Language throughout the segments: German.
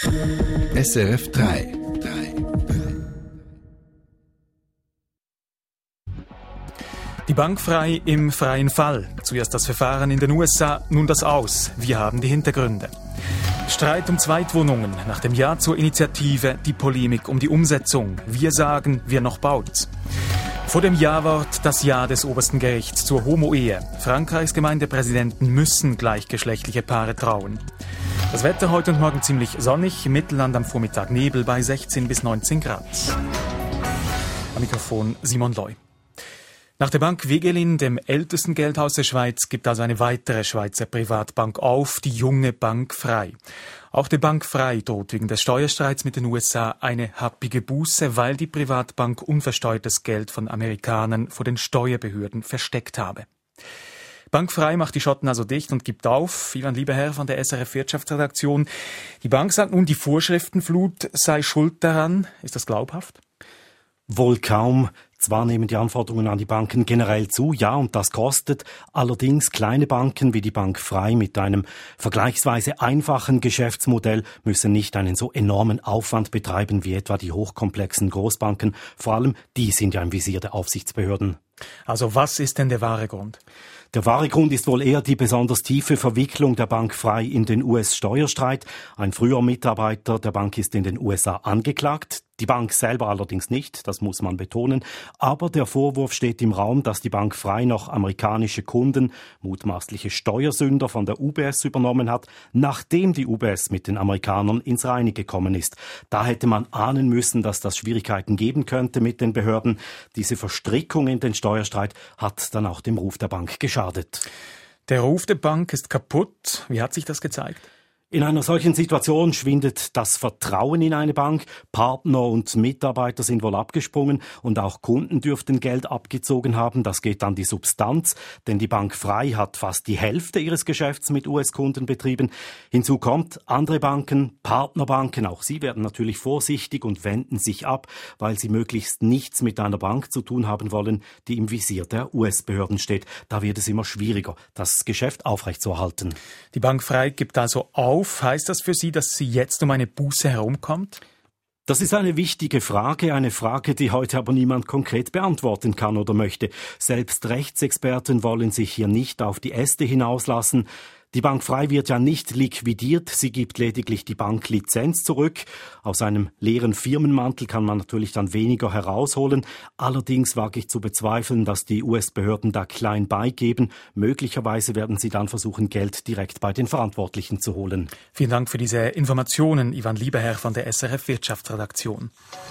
SRF 3. Die Bank frei im freien Fall. Zuerst das Verfahren in den USA, nun das Aus. Wir haben die Hintergründe. Streit um Zweitwohnungen. Nach dem Ja zur Initiative die Polemik um die Umsetzung. Wir sagen, wer noch baut. Vor dem Ja-Wort das Ja des obersten Gerichts zur Homo-Ehe. Frankreichs Gemeindepräsidenten müssen gleichgeschlechtliche Paare trauen. Das Wetter heute und morgen ziemlich sonnig, Mittelland am Vormittag Nebel bei 16 bis 19 Grad. Am Mikrofon Simon Loy. Nach der Bank Wegelin, dem ältesten Geldhaus der Schweiz, gibt also eine weitere Schweizer Privatbank auf, die junge Bank frei. Auch der Bank frei droht wegen des Steuerstreits mit den USA eine happige Buße, weil die Privatbank unversteuertes Geld von Amerikanern vor den Steuerbehörden versteckt habe. Bank frei macht die Schotten also dicht und gibt auf. Ivan Lieberherr von der SRF Wirtschaftsredaktion. Die Bank sagt nun, die Vorschriftenflut sei schuld daran. Ist das glaubhaft? Wohl kaum. Zwar nehmen die Anforderungen an die Banken generell zu, ja, und das kostet. Allerdings kleine Banken wie die Bank frei mit einem vergleichsweise einfachen Geschäftsmodell müssen nicht einen so enormen Aufwand betreiben wie etwa die hochkomplexen Großbanken. Vor allem, die sind ja im Visier der Aufsichtsbehörden. Also was ist denn der wahre Grund? Der wahre Grund ist wohl eher die besonders tiefe Verwicklung der Bank frei in den US-Steuerstreit. Ein früher Mitarbeiter der Bank ist in den USA angeklagt. Die Bank selber allerdings nicht, das muss man betonen. Aber der Vorwurf steht im Raum, dass die Bank frei noch amerikanische Kunden, mutmaßliche Steuersünder von der UBS übernommen hat, nachdem die UBS mit den Amerikanern ins Reine gekommen ist. Da hätte man ahnen müssen, dass das Schwierigkeiten geben könnte mit den Behörden. Diese Verstrickung in den Steuerstreit hat dann auch dem Ruf der Bank geschadet. Der Ruf der Bank ist kaputt. Wie hat sich das gezeigt? In einer solchen Situation schwindet das Vertrauen in eine Bank. Partner und Mitarbeiter sind wohl abgesprungen und auch Kunden dürften Geld abgezogen haben. Das geht an die Substanz, denn die Bank frei hat fast die Hälfte ihres Geschäfts mit US-Kunden betrieben. Hinzu kommt, andere Banken, Partnerbanken, auch sie werden natürlich vorsichtig und wenden sich ab, weil sie möglichst nichts mit einer Bank zu tun haben wollen, die im Visier der US-Behörden steht. Da wird es immer schwieriger, das Geschäft aufrechtzuerhalten. Die Bank frei gibt also auf. Heißt das für Sie, dass sie jetzt um eine Buße herumkommt? Das ist eine wichtige Frage, die heute aber niemand konkret beantworten kann oder möchte. Selbst Rechtsexperten wollen sich hier nicht auf die Äste hinauslassen. Die Bank frei wird ja nicht liquidiert, sie gibt lediglich die Banklizenz zurück. Aus einem leeren Firmenmantel kann man natürlich dann weniger herausholen. Allerdings wage ich zu bezweifeln, dass die US-Behörden da klein beigeben. Möglicherweise werden sie dann versuchen, Geld direkt bei den Verantwortlichen zu holen. Vielen Dank für diese Informationen, Ivan Lieberherr von der SRF Wirtschaftsredaktion.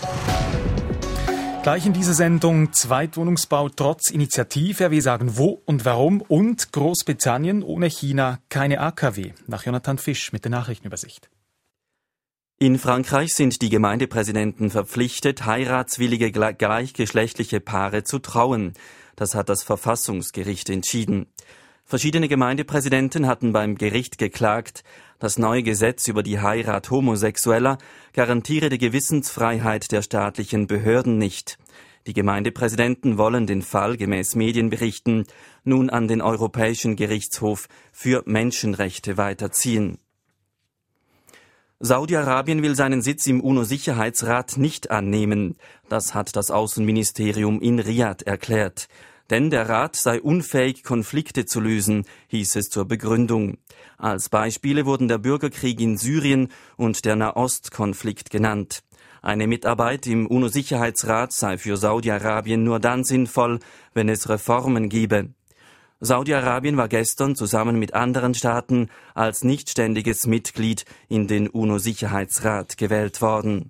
Gleich in dieser Sendung Zweitwohnungsbau trotz Initiative. Wir sagen wo und warum. Und Großbritannien ohne China keine AKW. Nach Jonathan Fisch mit der Nachrichtenübersicht. In Frankreich sind die Gemeindepräsidenten verpflichtet, heiratswillige gleichgeschlechtliche Paare zu trauen. Das hat das Verfassungsgericht entschieden. Verschiedene Gemeindepräsidenten hatten beim Gericht geklagt, das neue Gesetz über die Heirat Homosexueller garantiere die Gewissensfreiheit der staatlichen Behörden nicht. Die Gemeindepräsidenten wollen den Fall gemäß Medienberichten nun an den Europäischen Gerichtshof für Menschenrechte weiterziehen. Saudi-Arabien will seinen Sitz im UNO-Sicherheitsrat nicht annehmen. Das hat das Außenministerium in Riad erklärt. Denn der Rat sei unfähig, Konflikte zu lösen, hieß es zur Begründung. Als Beispiele wurden der Bürgerkrieg in Syrien und der Nahostkonflikt genannt. Eine Mitarbeit im UNO-Sicherheitsrat sei für Saudi-Arabien nur dann sinnvoll, wenn es Reformen gebe. Saudi-Arabien war gestern zusammen mit anderen Staaten als nichtständiges Mitglied in den UNO-Sicherheitsrat gewählt worden.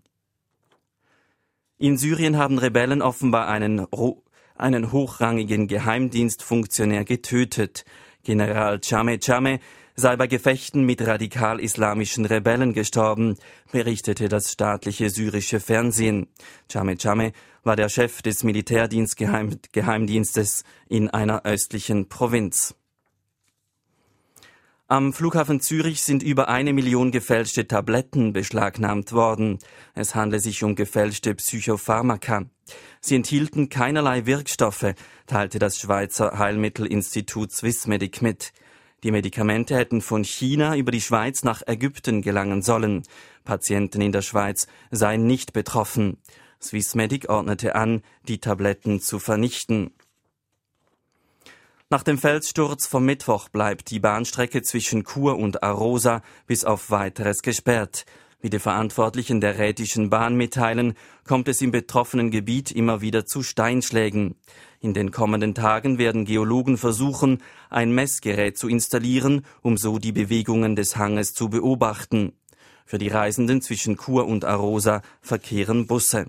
In Syrien haben Rebellen offenbar einen hochrangigen Geheimdienstfunktionär getötet. General Chame sei bei Gefechten mit radikal-islamischen Rebellen gestorben, berichtete das staatliche syrische Fernsehen. Chame war der Chef des Militärdienstgeheimdienstes in einer östlichen Provinz. Am Flughafen Zürich sind über 1 Million gefälschte Tabletten beschlagnahmt worden. Es handle sich um gefälschte Psychopharmaka. Sie enthielten keinerlei Wirkstoffe, teilte das Schweizer Heilmittelinstitut Swissmedic mit. Die Medikamente hätten von China über die Schweiz nach Ägypten gelangen sollen. Patienten in der Schweiz seien nicht betroffen. Swissmedic ordnete an, die Tabletten zu vernichten. Nach dem Felssturz vom Mittwoch bleibt die Bahnstrecke zwischen Chur und Arosa bis auf Weiteres gesperrt. Wie die Verantwortlichen der Rhätischen Bahn mitteilen, kommt es im betroffenen Gebiet immer wieder zu Steinschlägen. In den kommenden Tagen werden Geologen versuchen, ein Messgerät zu installieren, um so die Bewegungen des Hanges zu beobachten. Für die Reisenden zwischen Chur und Arosa verkehren Busse.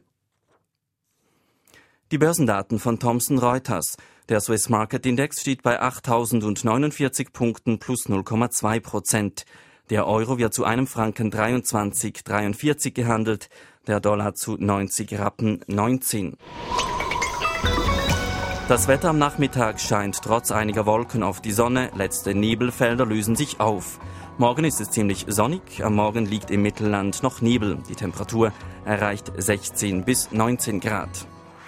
Die Börsendaten von Thomson Reuters. Der Swiss Market Index steht bei 8.049 Punkten plus 0,2%. Der Euro wird zu einem Franken 23,43 gehandelt, der Dollar zu 90 Rappen 19. Das Wetter am Nachmittag scheint trotz einiger Wolken auf die Sonne, letzte Nebelfelder lösen sich auf. Morgen ist es ziemlich sonnig, am Morgen liegt im Mittelland noch Nebel. Die Temperatur erreicht 16 bis 19 Grad.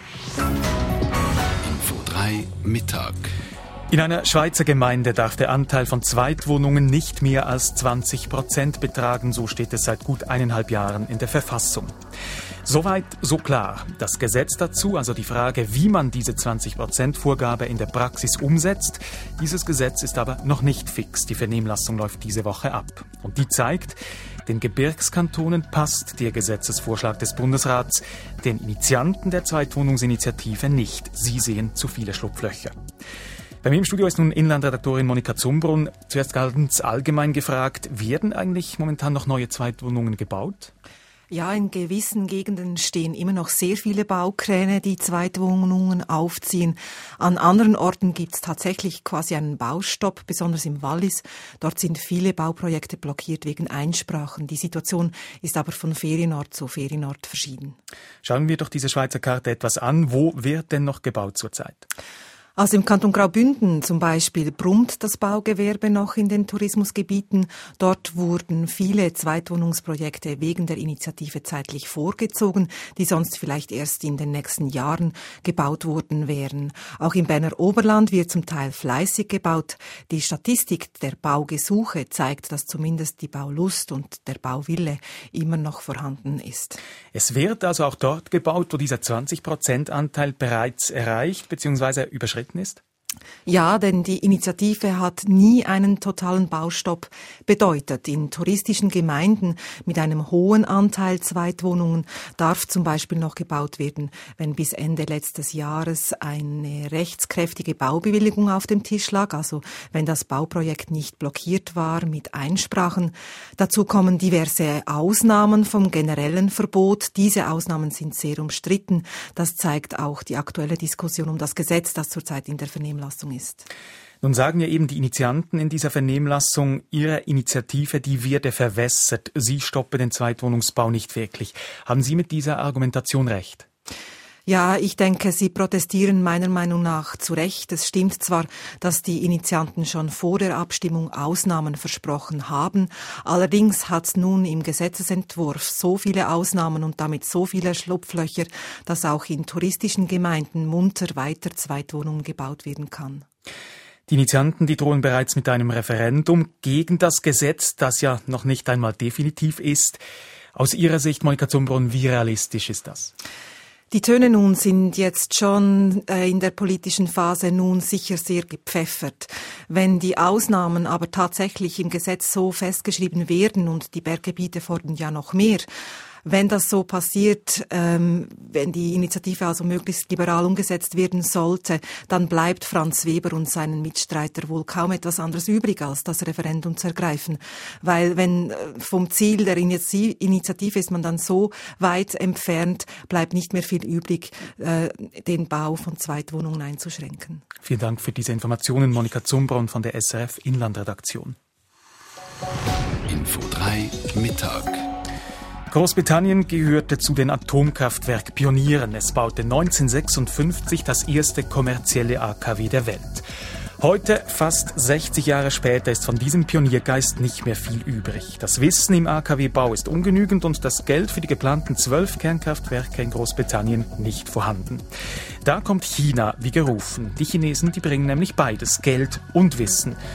Info 3 Mittag. In einer Schweizer Gemeinde darf der Anteil von Zweitwohnungen nicht mehr als 20% betragen, so steht es seit gut 1,5 Jahren in der Verfassung. Soweit, so klar. Das Gesetz dazu, also die Frage, wie man diese 20%-Vorgabe in der Praxis umsetzt, dieses Gesetz ist aber noch nicht fix. Die Vernehmlassung läuft diese Woche ab. Und die zeigt, den Gebirgskantonen passt der Gesetzesvorschlag des Bundesrats, den Initianten der Zweitwohnungsinitiative nicht. Sie sehen zu viele Schlupflöcher. Bei mir im Studio ist nun Inlandredaktorin Monika Zumbrunn. Zuerst ganz allgemein gefragt, werden eigentlich momentan noch neue Zweitwohnungen gebaut? Ja, in gewissen Gegenden stehen immer noch sehr viele Baukräne, die Zweitwohnungen aufziehen. An anderen Orten gibt es tatsächlich quasi einen Baustopp, besonders im Wallis. Dort sind viele Bauprojekte blockiert wegen Einsprachen. Die Situation ist aber von Ferienort zu Ferienort verschieden. Schauen wir doch diese Schweizer Karte etwas an. Wo wird denn noch gebaut zurzeit? Also im Kanton Graubünden zum Beispiel brummt das Baugewerbe noch in den Tourismusgebieten. Dort wurden viele Zweitwohnungsprojekte wegen der Initiative zeitlich vorgezogen, die sonst vielleicht erst in den nächsten Jahren gebaut worden wären. Auch im Berner Oberland wird zum Teil fleißig gebaut. Die Statistik der Baugesuche zeigt, dass zumindest die Baulust und der Bauwille immer noch vorhanden ist. Es wird also auch dort gebaut, wo dieser 20%-Anteil bereits erreicht bzw. überschritten ist? Ja, denn die Initiative hat nie einen totalen Baustopp bedeutet. In touristischen Gemeinden mit einem hohen Anteil Zweitwohnungen darf zum Beispiel noch gebaut werden, wenn bis Ende letztes Jahres eine rechtskräftige Baubewilligung auf dem Tisch lag, also wenn das Bauprojekt nicht blockiert war mit Einsprachen. Dazu kommen diverse Ausnahmen vom generellen Verbot. Diese Ausnahmen sind sehr umstritten. Das zeigt auch die aktuelle Diskussion um das Gesetz, das zurzeit in der Vernehmlassung ist. Nun sagen ja eben die Initianten in dieser Vernehmlassung, ihre Initiative, die werde verwässert. Sie stoppe den Zweitwohnungsbau nicht wirklich. Haben Sie mit dieser Argumentation recht? Ja, ich denke, Sie protestieren meiner Meinung nach zu Recht. Es stimmt zwar, dass die Initianten schon vor der Abstimmung Ausnahmen versprochen haben. Allerdings hat es nun im Gesetzesentwurf so viele Ausnahmen und damit so viele Schlupflöcher, dass auch in touristischen Gemeinden munter weiter Zweitwohnungen gebaut werden kann. Die Initianten, die drohen bereits mit einem Referendum gegen das Gesetz, das ja noch nicht einmal definitiv ist. Aus Ihrer Sicht, Monika Zumbrunn, wie realistisch ist das? Die Töne nun sind jetzt schon in der politischen Phase nun sicher sehr gepfeffert. Wenn die Ausnahmen aber tatsächlich im Gesetz so festgeschrieben werden und die Berggebiete fordern ja noch mehr, wenn das so passiert, wenn die Initiative also möglichst liberal umgesetzt werden sollte, dann bleibt Franz Weber und seinen Mitstreiter wohl kaum etwas anderes übrig, als das Referendum zu ergreifen. Weil wenn vom Ziel der Initiative ist man dann so weit entfernt, bleibt nicht mehr viel übrig, den Bau von Zweitwohnungen einzuschränken. Vielen Dank für diese Informationen, Monika Zumbrunn von der SRF Inlandredaktion. Info 3 Mittag. Großbritannien gehörte zu den Atomkraftwerkpionieren. Es baute 1956 das erste kommerzielle AKW der Welt. Heute, fast 60 Jahre später, ist von diesem Pioniergeist nicht mehr viel übrig. Das Wissen im AKW-Bau ist ungenügend und das Geld für die geplanten 12 Kernkraftwerke in Großbritannien nicht vorhanden. Da kommt China wie gerufen. Die Chinesen, die bringen nämlich beides, Geld und Wissen.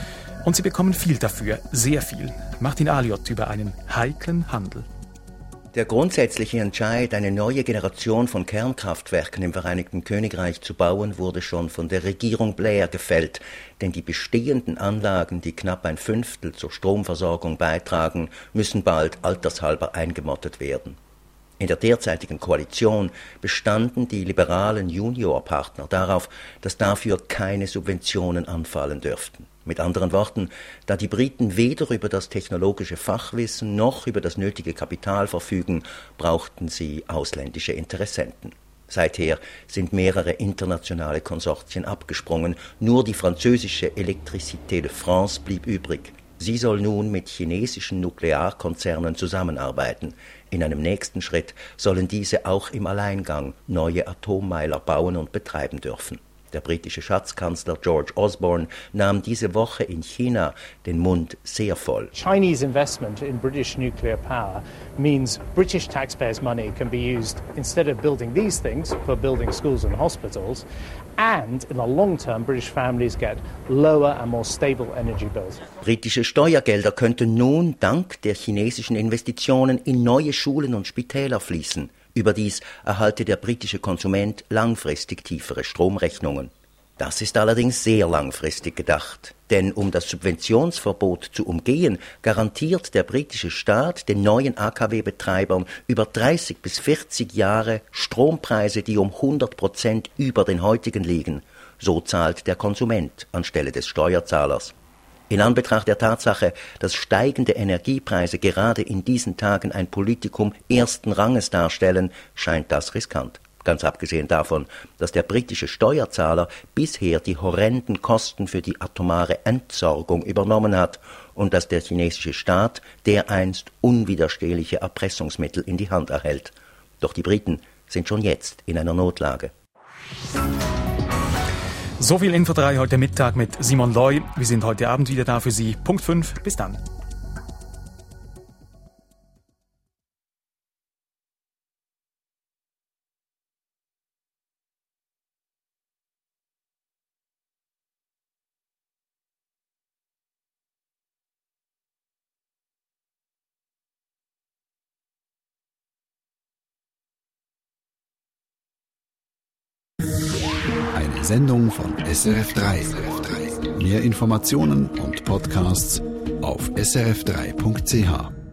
Und sie bekommen viel dafür, sehr viel. Martin Aliot über einen heiklen Handel. Der grundsätzliche Entscheid, eine neue Generation von Kernkraftwerken im Vereinigten Königreich zu bauen, wurde schon von der Regierung Blair gefällt, denn die bestehenden Anlagen, die knapp 1/5 zur Stromversorgung beitragen, müssen bald altershalber eingemottet werden. In der derzeitigen Koalition bestanden die liberalen Juniorpartner darauf, dass dafür keine Subventionen anfallen dürften. Mit anderen Worten, da die Briten weder über das technologische Fachwissen noch über das nötige Kapital verfügen, brauchten sie ausländische Interessenten. Seither sind mehrere internationale Konsortien abgesprungen, nur die französische Électricité de France blieb übrig. Sie soll nun mit chinesischen Nuklearkonzernen zusammenarbeiten. In einem nächsten Schritt sollen diese auch im Alleingang neue Atommeiler bauen und betreiben dürfen. Der britische Schatzkanzler George Osborne nahm diese Woche in China den Mund sehr voll. Chinese investment in British nuclear power means British taxpayers' money can be used instead of building these things for building schools and hospitals, and in the long term British families get lower and more stable energy bills. Britische Steuergelder könnten nun dank der chinesischen Investitionen in neue Schulen und Spitäler fließen. Überdies erhalte der britische Konsument langfristig tiefere Stromrechnungen. Das ist allerdings sehr langfristig gedacht, denn um das Subventionsverbot zu umgehen, garantiert der britische Staat den neuen AKW-Betreibern über 30 bis 40 Jahre Strompreise, die um 100% über den heutigen liegen. So zahlt der Konsument anstelle des Steuerzahlers. In Anbetracht der Tatsache, dass steigende Energiepreise gerade in diesen Tagen ein Politikum ersten Ranges darstellen, scheint das riskant. Ganz abgesehen davon, dass der britische Steuerzahler bisher die horrenden Kosten für die atomare Entsorgung übernommen hat und dass der chinesische Staat dereinst unwiderstehliche Erpressungsmittel in die Hand erhält. Doch die Briten sind schon jetzt in einer Notlage. So viel Info 3 heute Mittag mit Simon Loy. Wir sind heute Abend wieder da für Sie. Punkt 5. Bis dann. Eine Sendung von SRF3. Mehr Informationen und Podcasts auf srf3.ch.